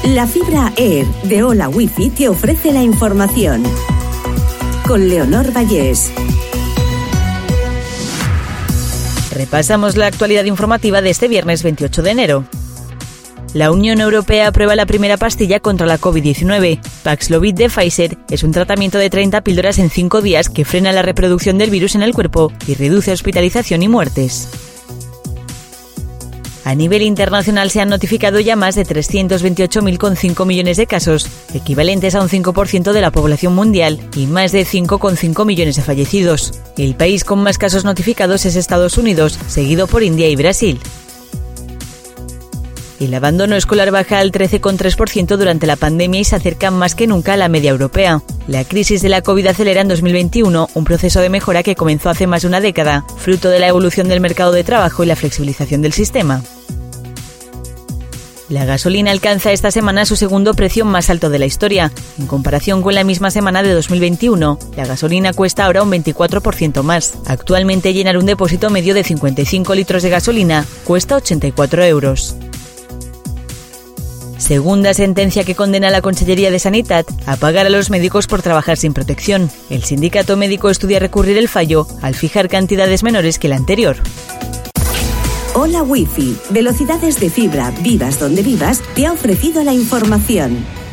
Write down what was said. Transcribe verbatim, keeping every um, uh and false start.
La fibra Air de Hola Wifi te ofrece la información. Con Leonor Vallés. Repasamos la actualidad informativa de este viernes veintiocho de enero. La Unión Europea aprueba la primera pastilla contra la covid diecinueve. Paxlovid de Pfizer es un tratamiento de treinta píldoras en cinco días que frena la reproducción del virus en el cuerpo y reduce hospitalización y muertes. A nivel internacional se han notificado ya más de trescientos veintiocho coma cinco millones de casos, equivalentes a un cinco por ciento de la población mundial, y más de cinco coma cinco millones de fallecidos. El país con más casos notificados es Estados Unidos, seguido por India y Brasil. El abandono escolar baja al trece coma tres por ciento durante la pandemia y se acerca más que nunca a la media europea. La crisis de la COVID acelera en dos mil veintiuno un proceso de mejora que comenzó hace más de una década, fruto de la evolución del mercado de trabajo y la flexibilización del sistema. La gasolina alcanza esta semana su segundo precio más alto de la historia. En comparación con la misma semana de dos mil veintiuno, la gasolina cuesta ahora un veinticuatro por ciento más. Actualmente llenar un depósito medio de cincuenta y cinco litros de gasolina cuesta ochenta y cuatro euros. Segunda sentencia que condena a la Consellería de Sanitat a pagar a los médicos por trabajar sin protección. El sindicato médico estudia recurrir el fallo al fijar cantidades menores que la anterior. Hola Wifi, velocidades de fibra, vivas donde vivas, te ha ofrecido la información.